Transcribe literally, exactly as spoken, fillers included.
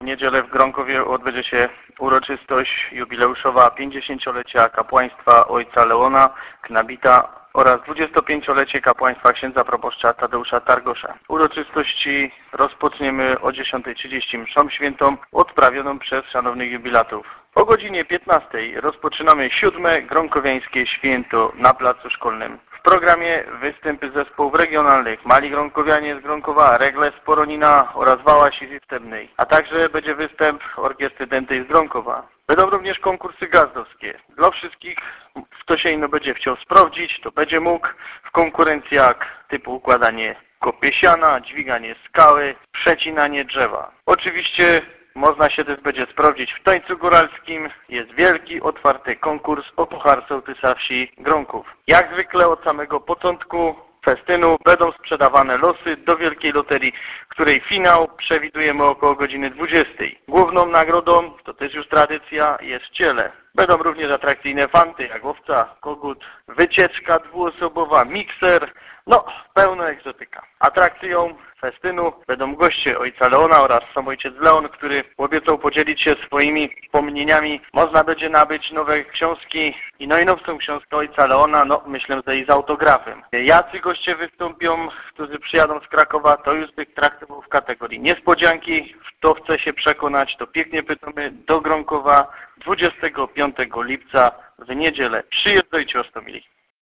W niedzielę w Gronkowie odbędzie się uroczystość jubileuszowa pięćdziesięciolecia kapłaństwa ojca Leona Knabita oraz dwudziestopięciolecie kapłaństwa księdza proboszcza Tadeusza Targosza. Uroczystości rozpoczniemy o dziesiątej trzydzieści mszą świętą odprawioną przez szanownych jubilatów. O godzinie piętnastej rozpoczynamy siódme gronkowiańskie święto na placu szkolnym. W programie występy zespołów regionalnych Mali Gronkowianie z Gronkowa, Regle z Poronina oraz Wała Sizy Wstępnej, a także będzie występ Orkiestry Dętej z Gronkowa. Będą również konkursy gazdowskie. Dla wszystkich, kto się ino będzie chciał sprawdzić, to będzie mógł w konkurencjach typu układanie kopie siana, dźwiganie skały, przecinanie drzewa. Oczywiście można się też będzie sprawdzić w tańcu góralskim. Jest wielki, otwarty konkurs o puchar sołtysa wsi Gronków. Jak zwykle od samego początku festynu będą sprzedawane losy do wielkiej loterii, której finał przewidujemy około godziny dwudziestej. Główną nagrodą, to też już tradycja, jest ciele. Będą również atrakcyjne fanty, jak owca, kogut, wycieczka dwuosobowa, mikser, no pełno egzotyka. Atrakcją festynu będą goście ojca Leona oraz sam ojciec Leon, który obiecał podzielić się swoimi wspomnieniami. Można będzie nabyć nowe książki i najnowszą książkę ojca Leona, no myślę, że i z autografem. Jacy goście wystąpią, którzy przyjadą z Krakowa, to już tych traktował w kategorii niespodzianki. Kto chce się przekonać, to pięknie pytamy do Gronkowa dwudziestego piątego lipca w niedzielę. Przyjeżdżajcie, ostomili.